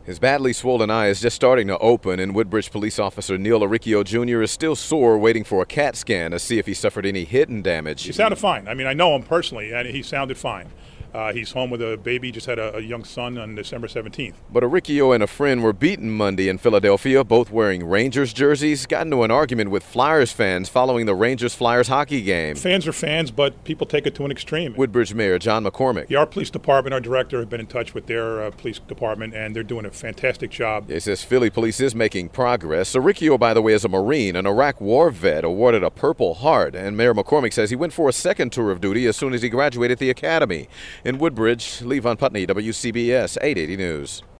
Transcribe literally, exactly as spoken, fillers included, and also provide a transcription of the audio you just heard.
His badly swollen eye is just starting to open, and Woodbridge police officer Neil Aricchio Junior is still sore, waiting for a CAT scan to see if he suffered any hidden damage. He sounded fine. I mean, I know him personally, and he sounded fine. Uh, he's home with a baby, just had a, a young son on December seventeenth. But Aricchio and a friend were beaten Monday in Philadelphia, both wearing Rangers jerseys, got into an argument with Flyers fans following the Rangers-Flyers hockey game. Fans are fans, but people take it to an extreme. Woodbridge Mayor John McCormick. Yeah, our police department, our director, have been in touch with their uh, police department, and they're doing a fantastic job. He says Philly police is making progress. Aricchio, by the way, is a Marine, an Iraq war vet, awarded a Purple Heart, and Mayor McCormick says he went for a second tour of duty as soon as he graduated the academy. In Woodbridge, Levon Putney, W C B S eight eighty News.